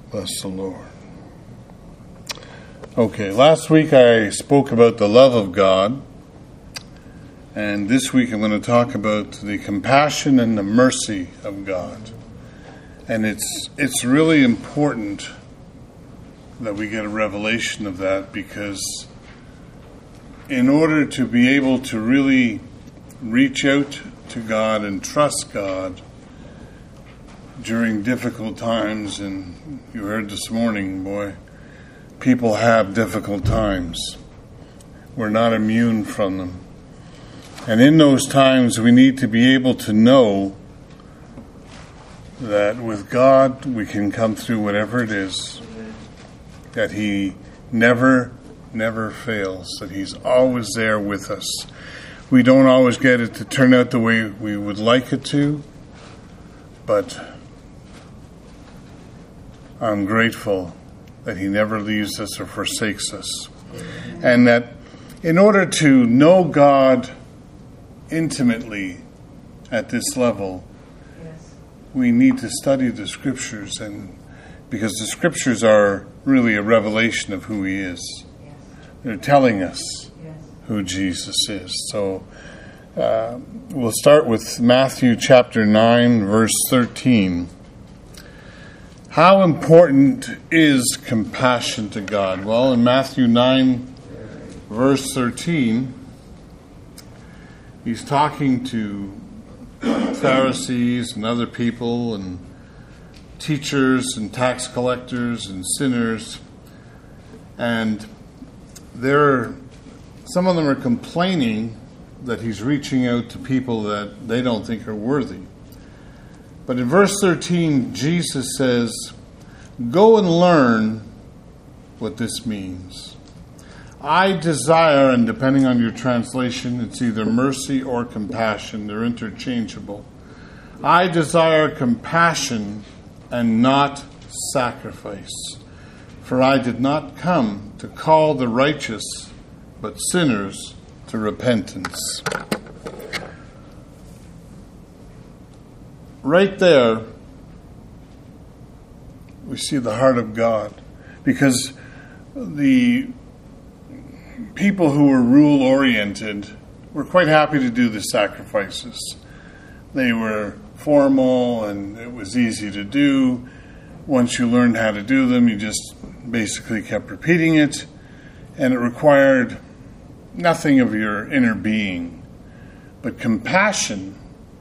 Bless the Lord. Okay, last week I spoke about the love of God, and this week I'm going to talk about the compassion and the mercy of God. And it's really important that we get a revelation of that, because in order to be able to really reach out to God and trust God during difficult times, and you heard this morning, boy, people have difficult times. We're not immune from them. And in those times, we need to be able to know that with God, we can come through whatever it is, that He never fails, that He's always there with us. We don't always get it to turn out the way we would like it to, but I'm grateful that He never leaves us or forsakes us. And that in order to know God intimately at this level, we need to study the Scriptures, and because the Scriptures are really a revelation of who He is. They're telling us who Jesus is. So we'll start with Matthew chapter 9, verse 13. How important is compassion to God? Well, in Matthew 9, verse 13, He's talking to Pharisees and other people and teachers and tax collectors and sinners. And some of them are complaining that He's reaching out to people that they don't think are worthy. But in verse 13, Jesus says, "Go and learn what this means. I desire," and depending on your translation, it's either mercy or compassion. They're interchangeable. "I desire compassion and not sacrifice. For I did not come to call the righteous, but sinners to repentance." Right there, we see the heart of God. Because the people who were rule-oriented were quite happy to do the sacrifices. They were formal and it was easy to do. Once you learned how to do them, you just basically kept repeating it, and it required nothing of your inner being. But compassion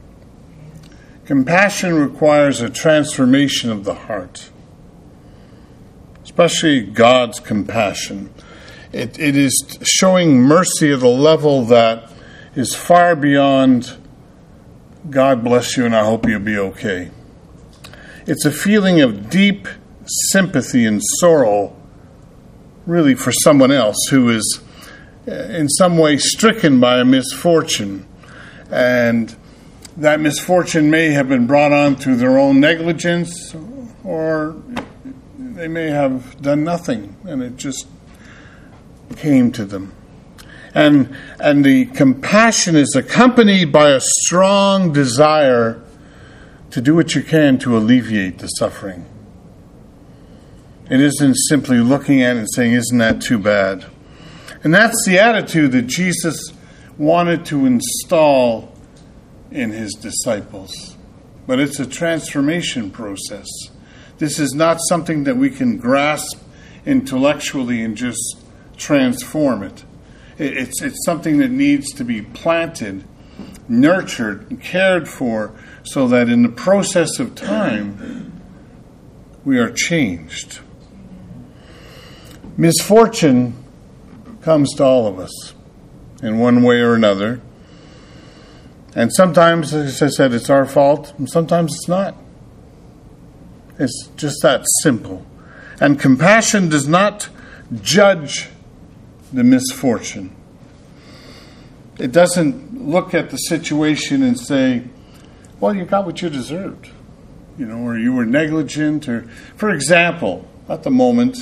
requires a transformation of the heart, especially God's compassion. It is showing mercy at a level that is far beyond, God bless you and I hope you'll be okay. It's a feeling of deep sympathy and sorrow, really, for someone else who is in some way stricken by a misfortune. And that misfortune may have been brought on through their own negligence, or they may have done nothing and it just came to them. And the compassion is accompanied by a strong desire to do what you can to alleviate the suffering. It isn't simply looking at it and saying, "Isn't that too bad?" And that's the attitude that Jesus wanted to install in His disciples. But it's a transformation process. This is not something that we can grasp intellectually and just transform it. It's something that needs to be planted, nurtured, and cared for, so that in the process of time, we are changed. Misfortune comes to all of us in one way or another. And sometimes, as I said, it's our fault, and sometimes it's not. It's just that simple. And compassion does not judge the misfortune. It doesn't look at the situation and say, "Well, you got what you deserved," or you were negligent. Or, for example, at the moment,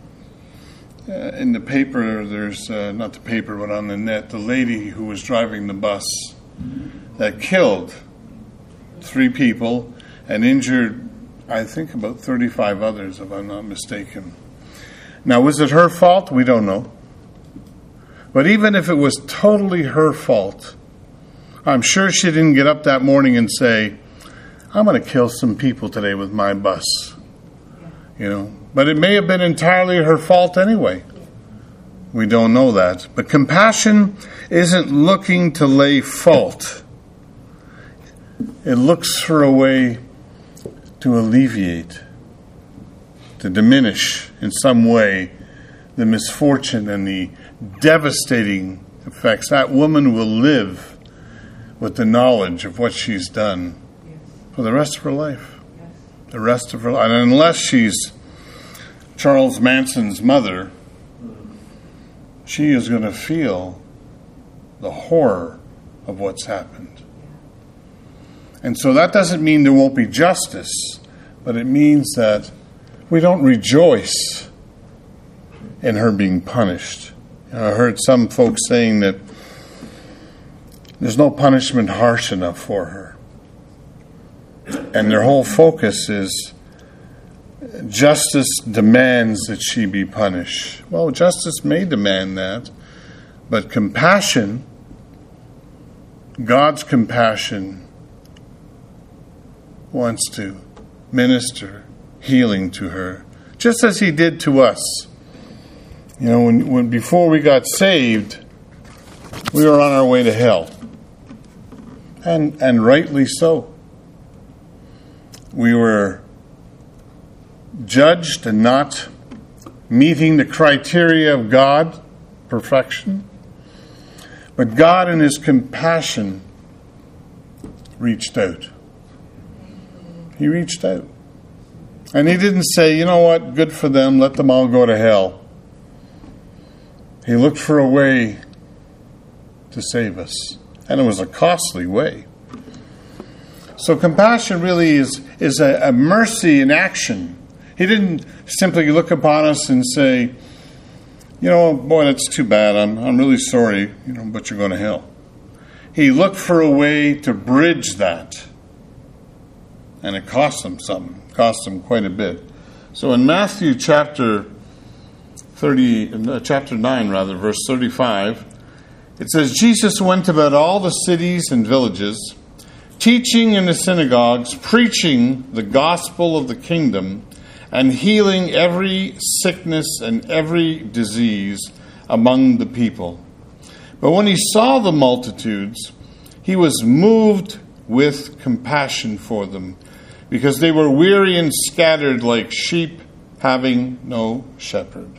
in the paper, there's, not the paper, but on the net, the lady who was driving the bus that killed 3 people and injured I think about 35 others, if I'm not mistaken. Now, was it her fault? We don't know. But even if it was totally her fault, I'm sure she didn't get up that morning and say, I'm going to kill some people today with my bus. But it may have been entirely her fault anyway. We don't know that. But compassion isn't looking to lay fault. It looks for a way to alleviate, to diminish in some way the misfortune and the devastating effects. That woman will live with the knowledge of what she's done for the rest of her life. The rest of her life. And unless she's Charles Manson's mother, she is going to feel the horror of what's happened. And so that doesn't mean there won't be justice, but it means that we don't rejoice in her being punished. I heard some folks saying that there's no punishment harsh enough for her. And their whole focus is justice demands that she be punished. Well, justice may demand that, but compassion, God's compassion, wants to minister healing to her, just as He did to us. When before we got saved, we were on our way to hell, and rightly so. We were judged and not meeting the criteria of God, perfection. But God in His compassion reached out. He reached out. And He didn't say, you know what, good for them, let them all go to hell. He looked for a way to save us. And it was a costly way. So compassion really is a mercy in action. He didn't simply look upon us and say, boy, that's too bad. I'm really sorry, but you're going to hell. He looked for a way to bridge that. And it cost him something. It cost him quite a bit. So in Matthew chapter 9, verse 35, it says, Jesus went about all the cities and villages, teaching in the synagogues, preaching the gospel of the kingdom, and healing every sickness and every disease among the people. But when He saw the multitudes, He was moved with compassion for them, because they were weary and scattered like sheep having no shepherd.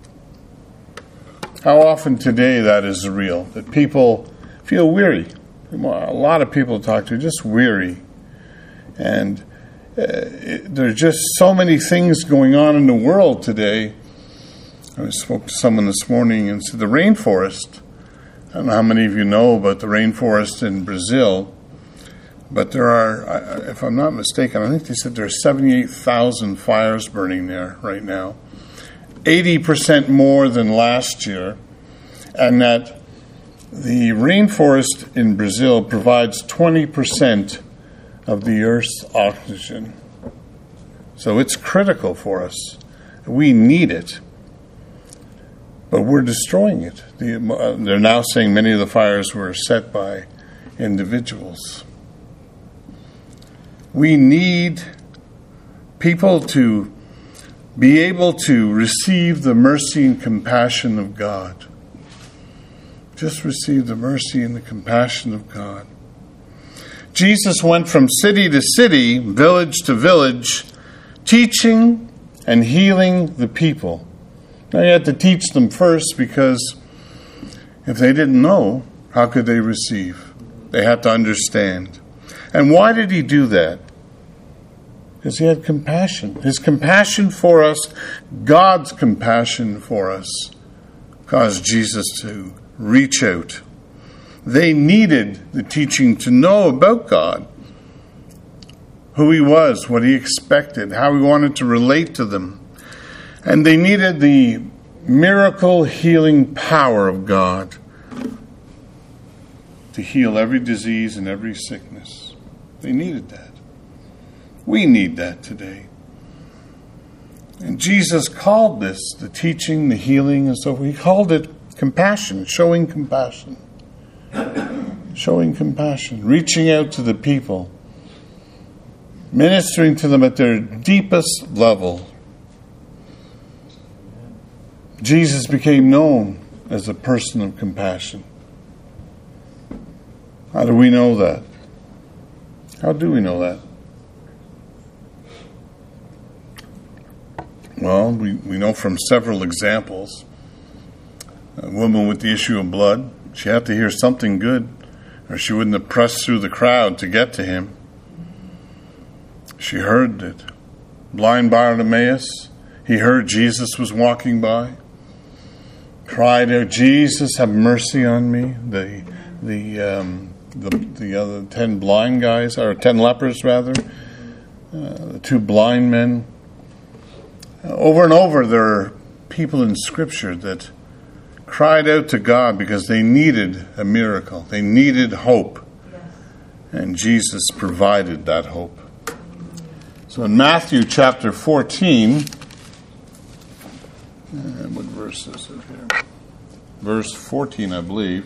How often today that is real, that people feel weary. A lot of people talk to just weary. And there are just so many things going on in the world today. I spoke to someone this morning and said the rainforest, I don't know how many of you know about the rainforest in Brazil, but there are, if I'm not mistaken, I think they said there are 78,000 fires burning there right now. 80% more than last year. And that the rainforest in Brazil provides 20% of the Earth's oxygen. So it's critical for us. We need it. But we're destroying it. They're now saying many of the fires were set by individuals. We need people to be able to receive the mercy and compassion of God. Just receive the mercy and the compassion of God. Jesus went from city to city, village to village, teaching and healing the people. Now, you had to teach them first, because if they didn't know, how could they receive? They had to understand. And why did He do that? Because He had compassion. His compassion for us, God's compassion for us, caused Jesus to reach out. They needed the teaching to know about God, who He was, what He expected, how He wanted to relate to them. And they needed the miracle healing power of God to heal every disease and every sickness. They needed that. We need that today. And Jesus called this the teaching, the healing, and so forth. He called it compassion, showing compassion. Showing compassion, reaching out to the people, ministering to them at their deepest level. Jesus became known as a person of compassion. How do we know that? How do we know that? Well, we know from several examples. A woman with the issue of blood, she had to hear something good, or she wouldn't have pressed through the crowd to get to him. She heard it. Blind Bartimaeus, he heard Jesus was walking by, cried out, "Jesus, have mercy on me." The other 10 blind guys, or 10 lepers rather, the 2 blind men. Over and over, there are people in Scripture that cried out to God because they needed a miracle. They needed hope. And Jesus provided that hope. So in Matthew chapter 14, what verse is it here? Verse 14, I believe.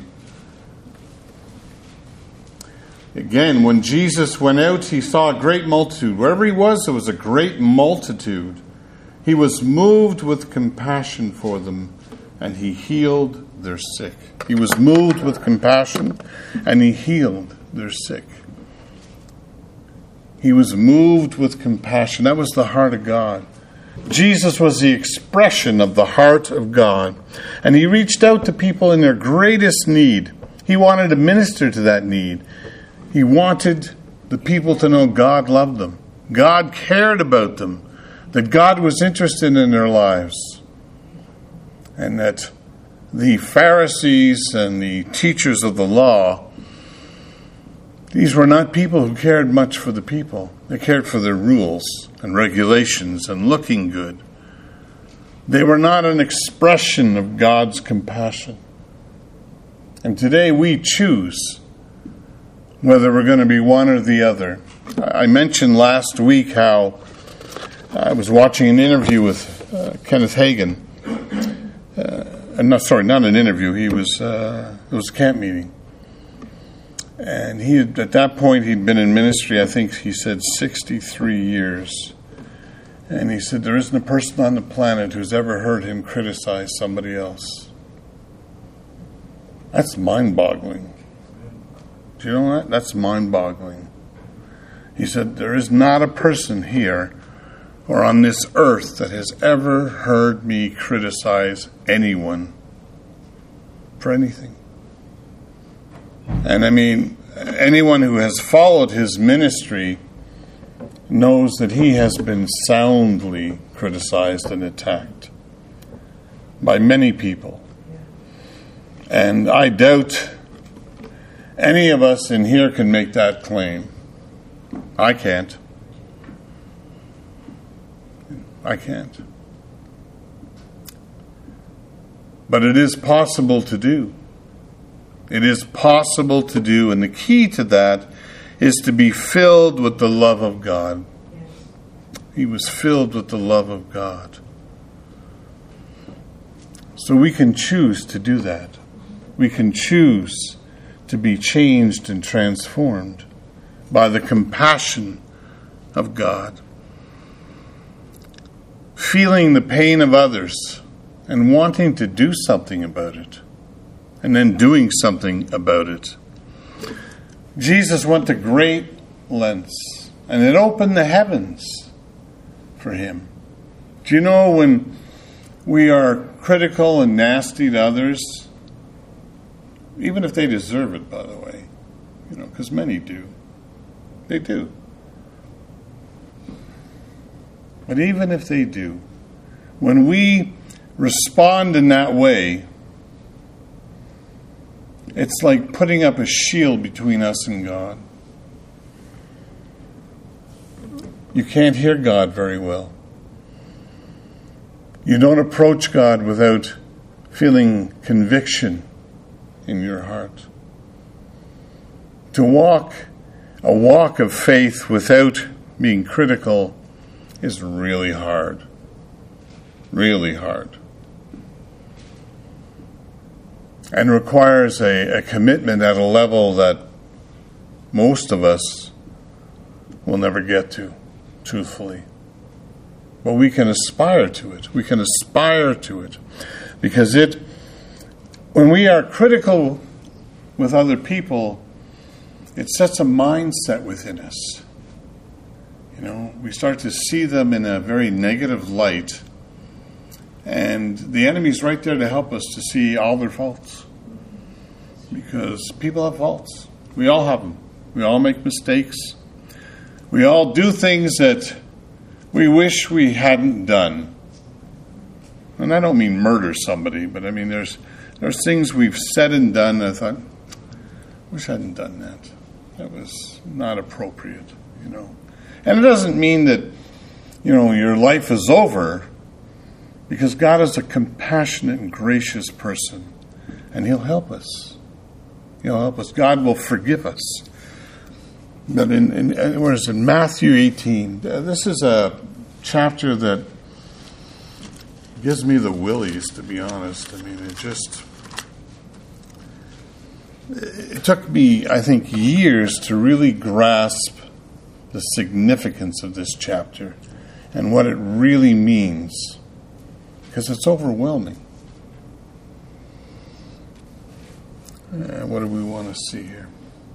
Again, when Jesus went out, he saw a great multitude. Wherever he was, there was a great multitude. He was moved with compassion for them, and he healed their sick. He was moved with compassion, and he healed their sick. He was moved with compassion. That was the heart of God. Jesus was the expression of the heart of God, and he reached out to people in their greatest need. He wanted to minister to that need. He wanted the people to know God loved them. God cared about them. That God was interested in their lives. And that the Pharisees and the teachers of the law, these were not people who cared much for the people. They cared for their rules and regulations and looking good. They were not an expression of God's compassion. And today we choose whether we're going to be one or the other. I mentioned last week how I was watching an interview with Kenneth Hagin. Not an interview. It was a camp meeting. And at that point, he'd been in ministry, I think he said 63 years. And he said, there isn't a person on the planet who's ever heard him criticize somebody else. That's mind-boggling. Do you know that? That's mind-boggling. He said, there is not a person here or on this earth that has ever heard me criticize anyone for anything. And I mean, anyone who has followed his ministry knows that he has been soundly criticized and attacked by many people. And I doubt any of us in here can make that claim. I can't. I can't. But it is possible to do. It is possible to do, and the key to that is to be filled with the love of God. He was filled with the love of God. So we can choose to do that. We can choose to be changed and transformed by the compassion of God. Feeling the pain of others and wanting to do something about it, and then doing something about it. Jesus went to great lengths, and it opened the heavens for him. Do you know when we are critical and nasty to others, even if they deserve it, by the way, because many do. They do. But even if they do, when we respond in that way, it's like putting up a shield between us and God. You can't hear God very well. You don't approach God without feeling conviction in your heart. To walk a walk of faith without being critical is really hard. Really hard. And requires a commitment at a level that most of us will never get to, truthfully. But we can aspire to it. We can aspire to it. Because when we are critical with other people, it sets a mindset within us. We start to see them in a very negative light. And the enemy's right there to help us to see all their faults. Because people have faults. We all have them. We all make mistakes. We all do things that we wish we hadn't done. And I don't mean murder somebody, but I mean there's things we've said and done that I thought, wish I hadn't done that. That was not appropriate, And it doesn't mean that, your life is over, because God is a compassionate and gracious person, and He'll help us. He'll help us. God will forgive us. But whereas in Matthew 18, this is a chapter that gives me the willies, to be honest. I mean, it took me, I think, years to really grasp the significance of this chapter and what it really means, because it's overwhelming. What do we want to see here?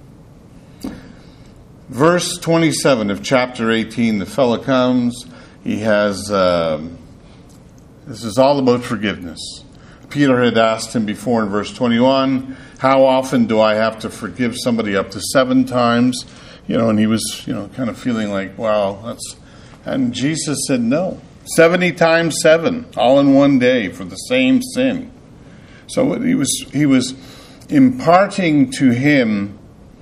Verse 27 of chapter 18, the fellow comes, he has, this is all about forgiveness. Peter had asked him before in verse 21, how often do I have to forgive somebody? Up to 7 times? And he was, kind of feeling like, wow, and Jesus said no. 70 times 7, all in one day for the same sin. So he was imparting to him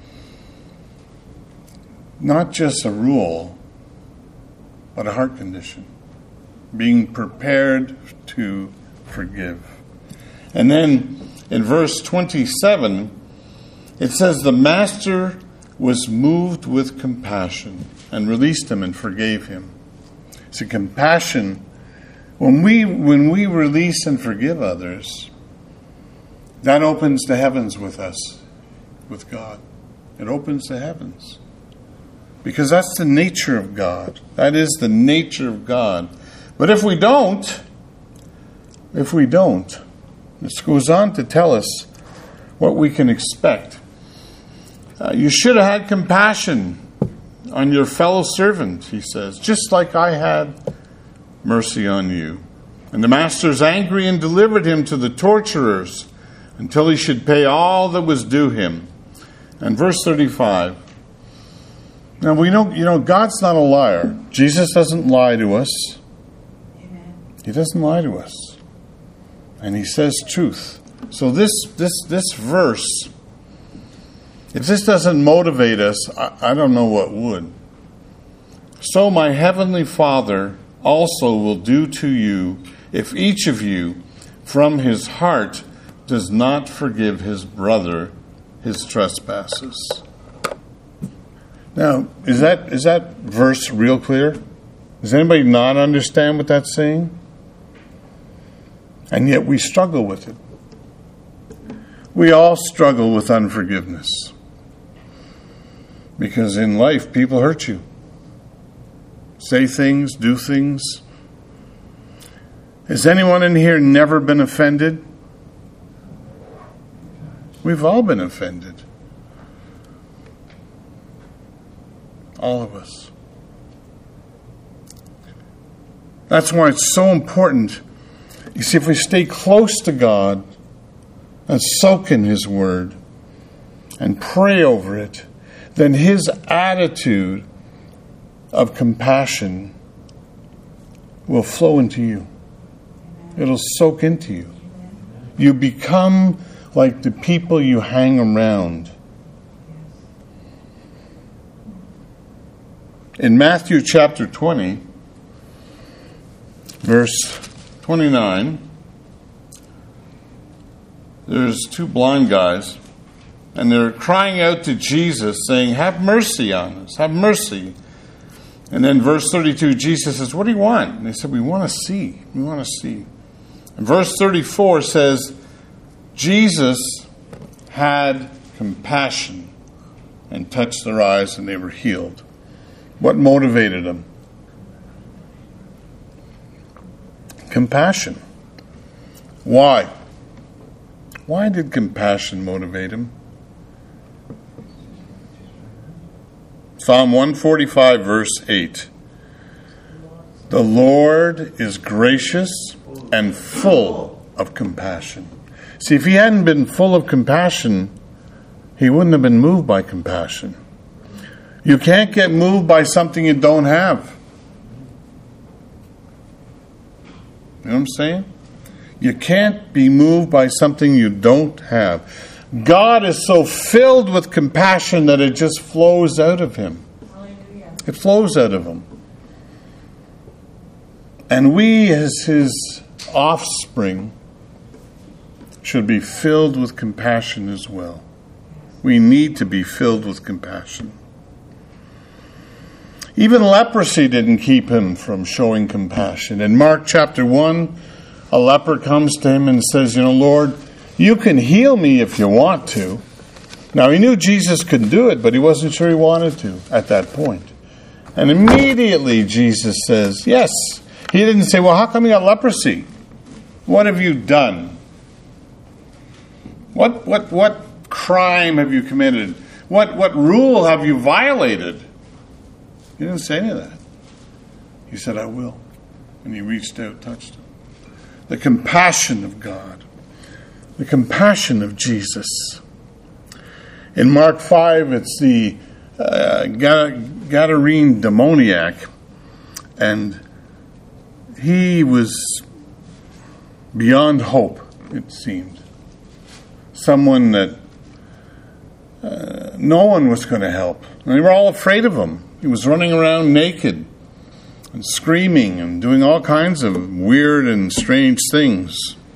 not just a rule, but a heart condition. Being prepared to forgive. And then in verse 27, it says, the master was moved with compassion and released him and forgave him. So compassion, when we release and forgive others, that opens the heavens with us, with God. It opens the heavens. Because that's the nature of God. That is the nature of God. But if we don't, this goes on to tell us what we can expect. You should have had compassion on your fellow servant, he says, just like I had mercy on you. And the master's angry and delivered him to the torturers until he should pay all that was due him. And verse 35. Now we know, God's not a liar. Jesus doesn't lie to us. Amen. He doesn't lie to us. And he says truth. So this verse, if this doesn't motivate us, I don't know what would. So my heavenly Father also will do to you if each of you from his heart does not forgive his brother his trespasses. Now, is that verse real clear? Does anybody not understand what that's saying? And yet we struggle with it. We all struggle with unforgiveness. Because in life, people hurt you. Say things, do things. Has anyone in here never been offended? We've all been offended. All of us. That's why it's so important. You see, if we stay close to God and soak in His Word and pray over it, then His attitude of compassion will flow into you. It'll soak into you. You become like the people you hang around. In Matthew chapter 20, verse 29, there's 2 blind guys, and they're crying out to Jesus, saying, "Have mercy on us, have mercy." And then verse 32, Jesus says, what do you want? And they said, we want to see. We want to see. And verse 34 says, Jesus had compassion and touched their eyes and they were healed. What motivated them? Compassion. Why? Why did compassion motivate him? Psalm 145, verse 8. The Lord is gracious and full of compassion. See, if he hadn't been full of compassion, he wouldn't have been moved by compassion. You can't get moved by something you don't have. You know what I'm saying? You can't be moved by something you don't have. God is so filled with compassion that it just flows out of him. Hallelujah. It flows out of him. And we, as his offspring, should be filled with compassion as well. We need to be filled with compassion. Even leprosy didn't keep him from showing compassion. In Mark chapter 1, a leper comes to him and says, Lord, you can heal me if you want to. Now, he knew Jesus could do it, but he wasn't sure he wanted to at that point. And immediately Jesus says, yes. He didn't say, well, how come you got leprosy? What have you done? What crime have you committed? What rule have you violated? He didn't say any of that. He said, I will. And he reached out, touched him. The compassion of God. The compassion of Jesus. In Mark 5, it's the Gadarene demoniac. And he was beyond hope, it seemed. Someone that no one was going to help. And they were all afraid of him. He was running around naked and screaming and doing all kinds of weird and strange things.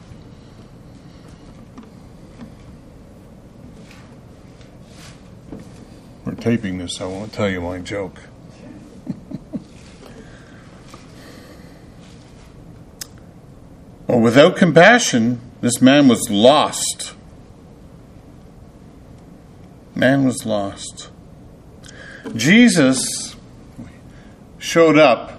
We're taping this, so I won't tell you my joke. Well, without compassion, this man was lost. Man was lost. Jesus showed up.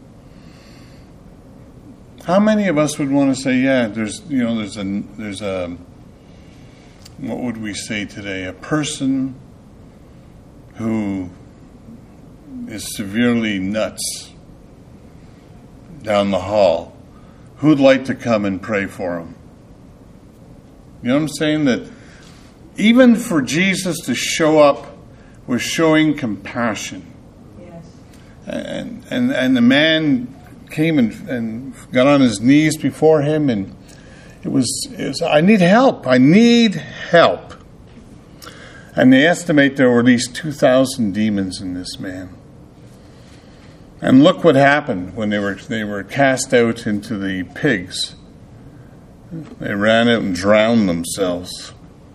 How many of us would want to say, yeah, there's a what would we say today? A person who is severely nuts down the hall. Who'd like to come and pray for him? You know what I'm saying? That even for Jesus to show up was showing compassion. Yes. And the man came and got on his knees before him, and it was I need help. I need help. And they estimate there were at least 2,000 demons in this man. And look what happened when they were cast out into the pigs. They ran out and drowned themselves.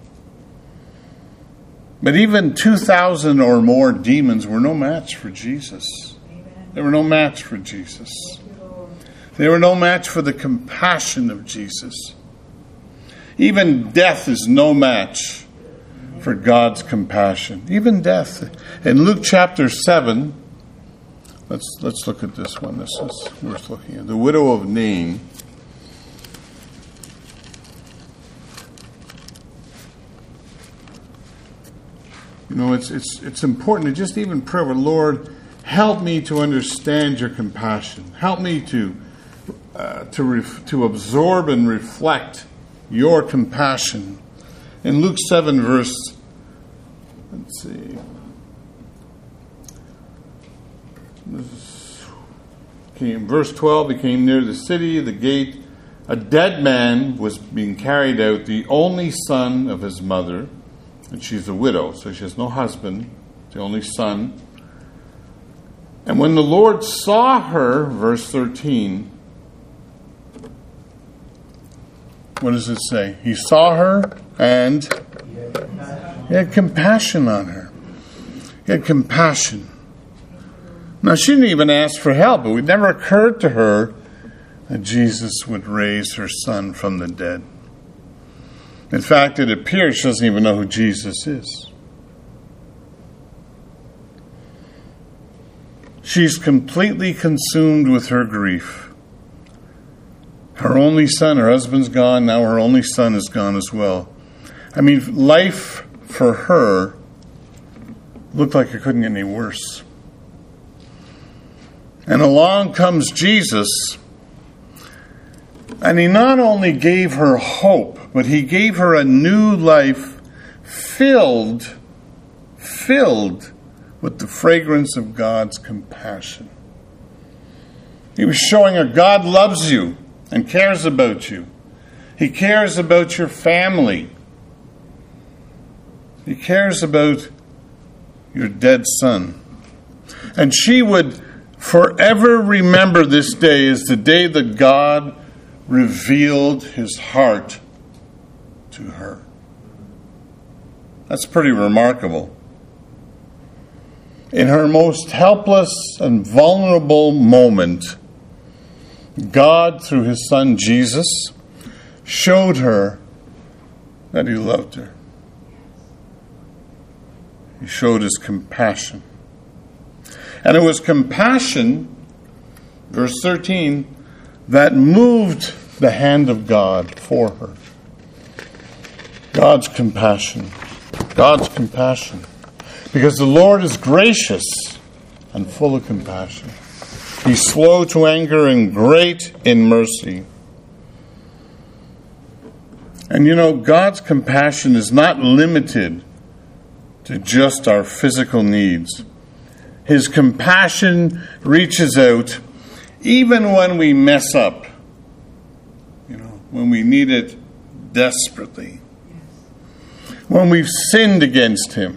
But even 2,000 or more demons were no match for Jesus. Amen. They were no match for Jesus. They were no match for the compassion of Jesus. Even death is no match for God's compassion. Even death. In Luke chapter 7, let's look at this one. This is worth looking at. The widow of Nain. It's important to just even pray, Lord, help me to understand your compassion. Help me to absorb and reflect your compassion. In Luke 7, verse 12, he came near the city, the gate. A dead man was being carried out, the only son of his mother. And she's a widow, so she has no husband, the only son. And when the Lord saw her, verse 13, what does it say? He saw her and he had compassion on her. He had compassion. Now, she didn't even ask for help. It would never occurred to her that Jesus would raise her son from the dead. In fact, it appears she doesn't even know who Jesus is. She's completely consumed with her grief. Her only son, her husband's gone, now her only son is gone as well. I mean, life for her looked like it couldn't get any worse. And along comes Jesus, and he not only gave her hope, but he gave her a new life filled with the fragrance of God's compassion. He was showing her God loves you and cares about you. He cares about your family. He cares about your dead son. And she would forever remember this day as the day that God revealed his heart to her. That's pretty remarkable. In her most helpless and vulnerable moment, God, through his son Jesus, showed her that he loved her. He showed his compassion. And it was compassion, verse 13, that moved the hand of God for her. God's compassion. God's compassion. Because the Lord is gracious and full of compassion. He's slow to anger and great in mercy. And you know, God's compassion is not limited to just our physical needs. His compassion reaches out even when we mess up. You know, when we need it desperately. When we've sinned against him.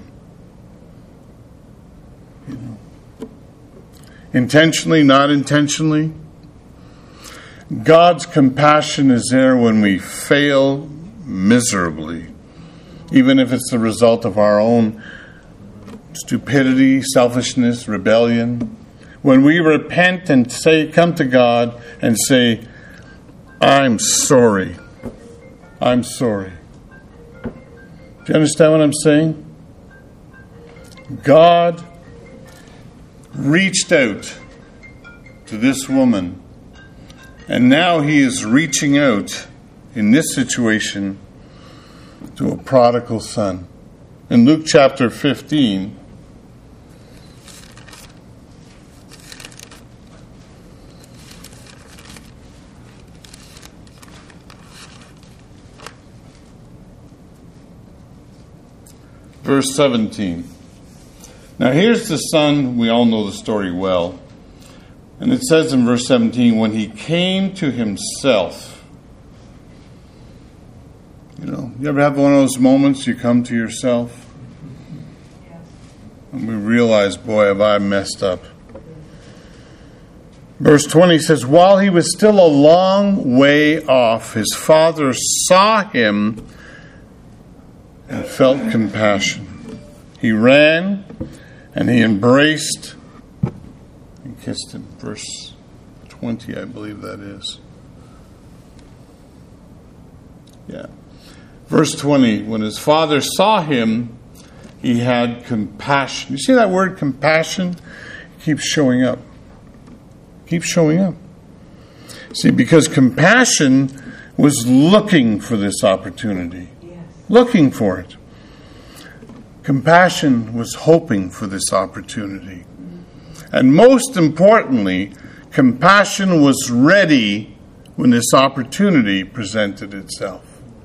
You know, intentionally, not intentionally. God's compassion is there when we fail miserably. Even if it's the result of our own stupidity, selfishness, rebellion. When we repent and come to God and say, I'm sorry. I'm sorry. Do you understand what I'm saying? God reached out to this woman, and now he is reaching out in this situation to a prodigal son. In Luke chapter 15, verse 17. Now here's the son, we all know the story well. And it says in verse 17, when he came to himself. You know, you ever have one of those moments you come to yourself? And we realize, boy, have I messed up. Verse 20 says, while he was still a long way off, his father saw him and felt compassion. He ran and he embraced and kissed him. Verse 20, I believe that is. Yeah. Verse 20, when his father saw him, he had compassion. You see that word compassion? It keeps showing up. Keeps showing up. See, because compassion was looking for this opportunity. Looking for it. Compassion was hoping for this opportunity. And most importantly, compassion was ready when this opportunity presented itself.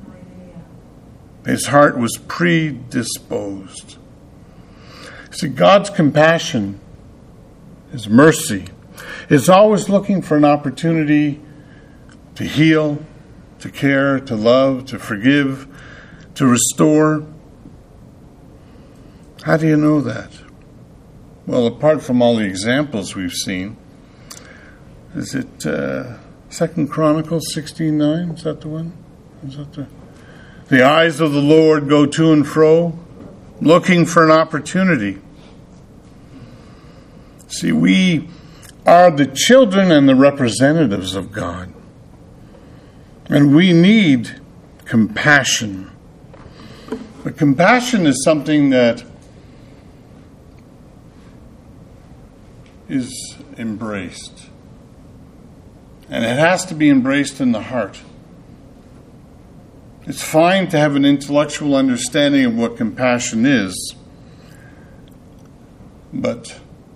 His heart was predisposed. See, God's compassion, his mercy, is always looking for an opportunity to heal, to care, to love, to forgive, to restore. How do you know that? Well, apart from all the examples we've seen, is it 2 Chronicles 16:9? Is that the one? Is that the eyes of the Lord go to and fro, looking for an opportunity. See, we are the children and the representatives of God. And we need compassion. But compassion is something that is embraced. And it has to be embraced in the heart. It's fine to have an intellectual understanding of what compassion is, but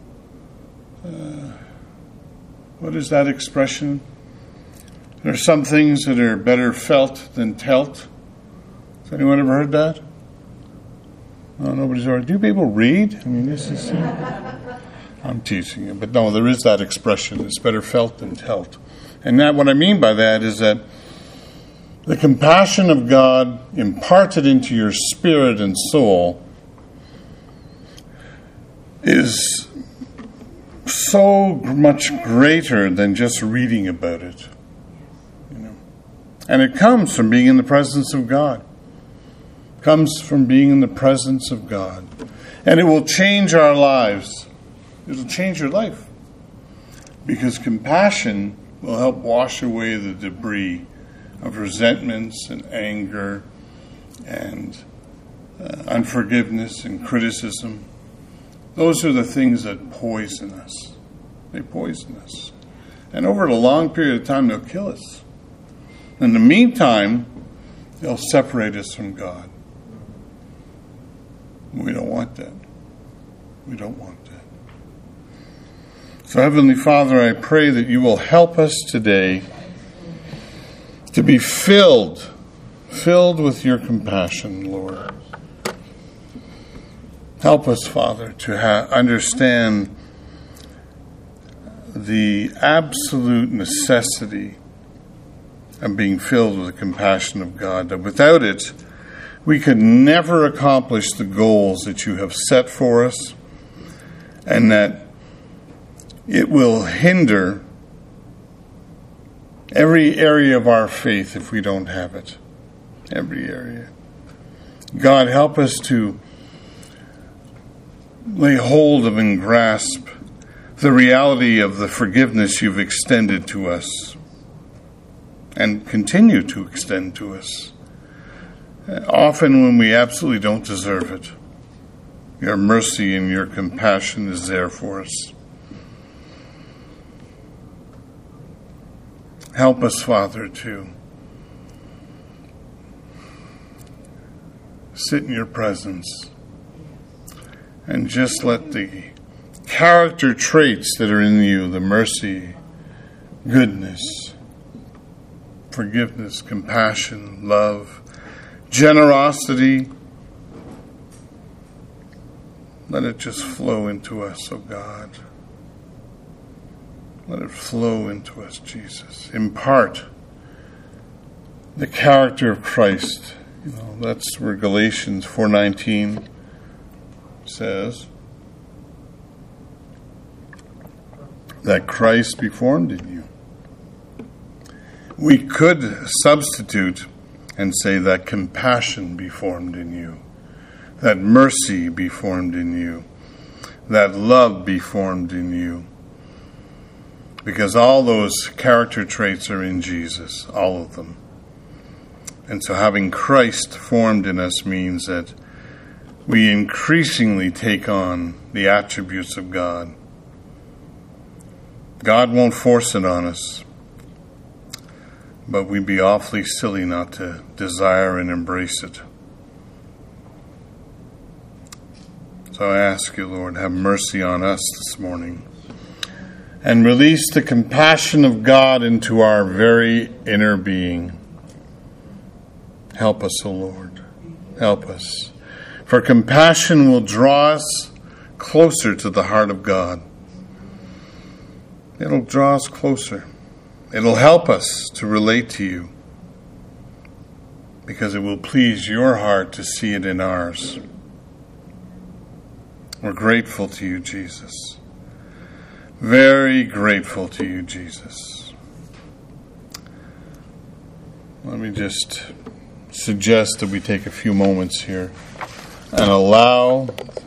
what is that expression? There are some things that are better felt than telt. Has anyone ever heard that? No, nobody's ever. Do people read? I mean, this is... I'm teaching you. But no, there is that expression. It's better felt than telt. And that, what I mean by that is that the compassion of God imparted into your spirit and soul is so much greater than just reading about it. And it comes from being in the presence of God. It comes from being in the presence of God. And it will change our lives. It will change your life. Because compassion will help wash away the debris of resentments and anger and unforgiveness and criticism. Those are the things that poison us. They poison us. And over a long period of time, they'll kill us. In the meantime, they'll separate us from God. We don't want that. We don't want that. So, Heavenly Father, I pray that you will help us today to be filled with your compassion, Lord. Help us, Father, to understand the absolute necessity of being filled with the compassion of God, that without it, we could never accomplish the goals that you have set for us, and that it will hinder every area of our faith if we don't have it. Every area. God, help us to lay hold of and grasp the reality of the forgiveness you've extended to us and continue to extend to us, often when we absolutely don't deserve it. Your mercy and your compassion is there for us. Help us, Father, to sit in your presence and just let the character traits that are in you, the mercy, goodness, forgiveness, compassion, love, generosity, let it just flow into us, oh God. Let it flow into us, Jesus. Impart the character of Christ. That's where Galatians 4:19 says that Christ be formed in you. We could substitute and say that compassion be formed in you, that mercy be formed in you, that love be formed in you. Because all those character traits are in Jesus, all of them. And so having Christ formed in us means that we increasingly take on the attributes of God. God won't force it on us, but we'd be awfully silly not to desire and embrace it. So I ask you, Lord, have mercy on us this morning and release the compassion of God into our very inner being. Help us, O Lord. Help us. For compassion will draw us closer to the heart of God. It'll draw us closer. It'll help us to relate to you, because it will please your heart to see it in ours. We're grateful to you, Jesus. Very grateful to you, Jesus. Let me just suggest that we take a few moments here and allow